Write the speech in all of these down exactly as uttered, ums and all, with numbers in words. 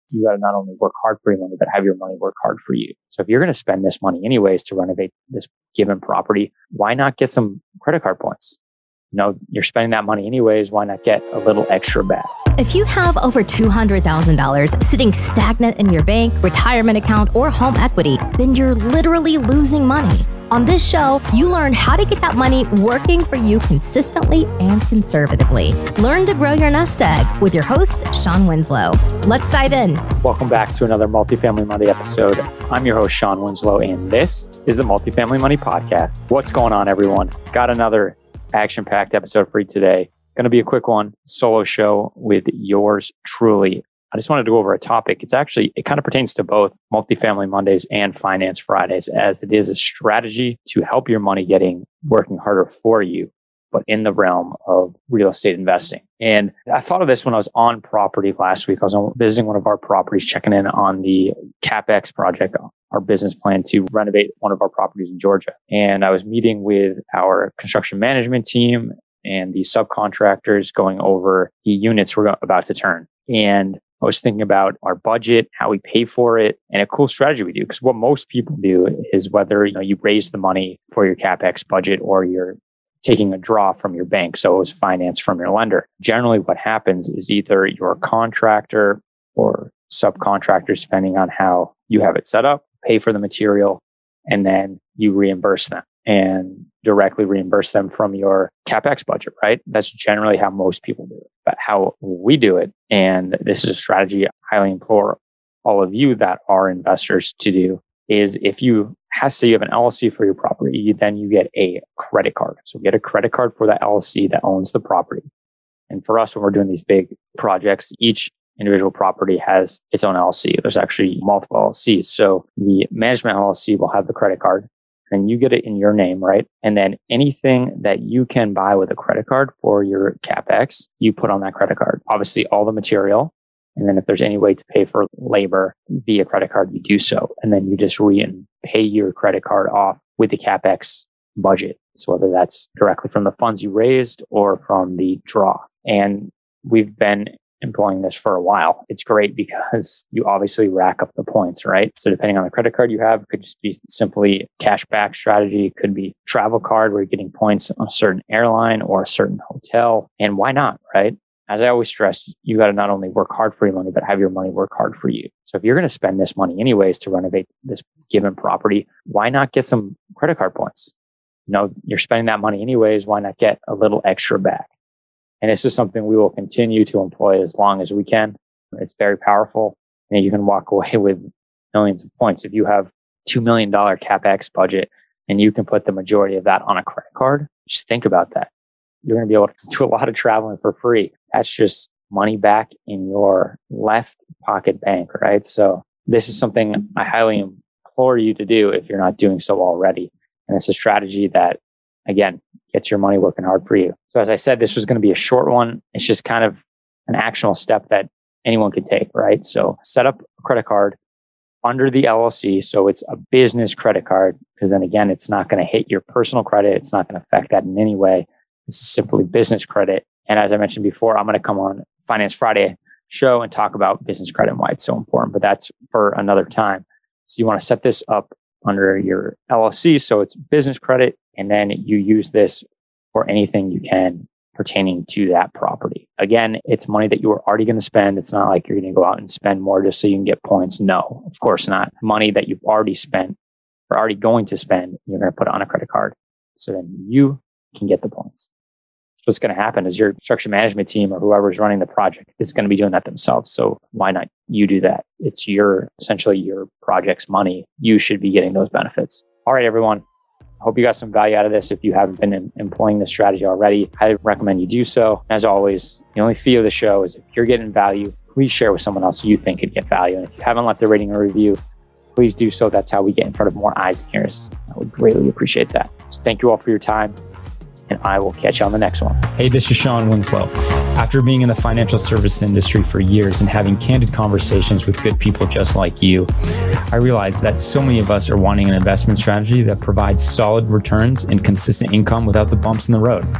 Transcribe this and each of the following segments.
you got to not only work hard for your money, but have your money work hard for you. So if you're going to spend this money anyways to renovate this given property, why not get some credit card points? You know, you're spending that money anyways. Why not get a little extra back? If you have over two hundred thousand dollars sitting stagnant in your bank, retirement account, or home equity, then you're literally losing money. On this show, you learn how to get that money working for you consistently and conservatively. Learn to grow your nest egg with your host, Sean Winslow. Let's dive in. Welcome back to another Multifamily Monday episode. I'm your host, Sean Winslow, and this is the Multifamily Money Podcast. What's going on, everyone? Got another action-packed episode for you today. Going to be a quick one, solo show with yours truly. I just wanted to go over a topic. It's actually, it kind of pertains to both Multifamily Mondays and Finance Fridays, as it is a strategy to help your money getting working harder for you, but in the realm of real estate investing. And I thought of this when I was on property last week. I was visiting one of our properties, checking in on the CapEx project, our business plan to renovate one of our properties in Georgia. And I was meeting with our construction management team and the subcontractors going over the units we're about to turn. And I was thinking about our budget, how we pay for it, and a cool strategy we do. Because what most people do is whether you know you raise the money for your CapEx budget or you're taking a draw from your bank, so it was financed from your lender. Generally, what happens is either your contractor or subcontractor, depending on how you have it set up, pay for the material, and then you reimburse them and directly reimburse them from your CapEx budget, right? That's generally how most people do it. But how we do it, and this is a strategy I highly implore all of you that are investors to do, is if you have, say you have an L L C for your property, then you get a credit card. So get a credit card for that L L C that owns the property. And for us, when we're doing these big projects, each individual property has its own L L C. There's actually multiple L L Cs. So the management L L C will have the credit card, and you get it in your name, right? And then anything that you can buy with a credit card for your CapEx, you put on that credit card. Obviously, all the material. And then if there's any way to pay for labor via credit card, you do so. And then you just re and pay your credit card off with the CapEx budget. So whether that's directly from the funds you raised or from the draw. And we've been employing this for a while. It's great because you obviously rack up the points, right? So depending on the credit card you have, it could just be simply cash back strategy. It could be travel card where you're getting points on a certain airline or a certain hotel. And why not, right? As I always stress, you got to not only work hard for your money, but have your money work hard for you. So if you're going to spend this money anyways to renovate this given property, why not get some credit card points? You know, you're spending that money anyways. Why not get a little extra back? And it's just something we will continue to employ as long as we can. It's very powerful. And you can walk away with millions of points. If you have two million dollars CapEx budget and you can put the majority of that on a credit card, just think about that. You're going to be able to do a lot of traveling for free. That's just money back in your left pocket bank, right? So this is something I highly implore you to do if you're not doing so already. And it's a strategy that, again, gets your money working hard for you. So as I said, this was going to be a short one. It's just kind of an actionable step that anyone could take, right? So set up a credit card under the L L C. So it's a business credit card, because then again, it's not going to hit your personal credit. It's not going to affect that in any way. It's simply business credit. And as I mentioned before, I'm going to come on Finance Friday show and talk about business credit and why it's so important, but that's for another time. So you want to set this up under your L L C. So it's business credit. And then you use this for anything you can pertaining to that property. Again, it's money that you were already going to spend. It's not like you're going to go out and spend more just so you can get points. No, of course not. Money that you've already spent or already going to spend, you're going to put it on a credit card. So then you can get the points. What's going to happen is your construction management team or whoever's running the project is going to be doing that themselves. So why not you do that? It's your, essentially your project's money. You should be getting those benefits. All right, everyone. I hope you got some value out of this. If you haven't been in, employing this strategy already, I recommend you do so. As always, the only fee of the show is if you're getting value, please share with someone else you think could get value. And if you haven't left a rating or review, please do so. That's how we get in front of more eyes and ears. I would greatly appreciate that. So thank you all for your time, and I will catch you on the next one. Hey, this is Sean Winslow. After being in the financial service industry for years and having candid conversations with good people just like you, I realized that so many of us are wanting an investment strategy that provides solid returns and consistent income without the bumps in the road.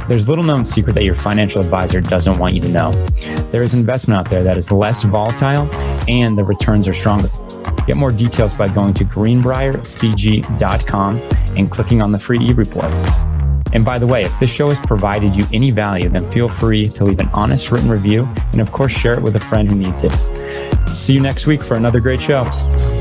There's little known secret that your financial advisor doesn't want you to know. There is investment out there that is less volatile and the returns are stronger. Get more details by going to greenbrier c g dot com and clicking on the free e-report. And by the way, if this show has provided you any value, then feel free to leave an honest written review and of course share it with a friend who needs it. See you next week for another great show.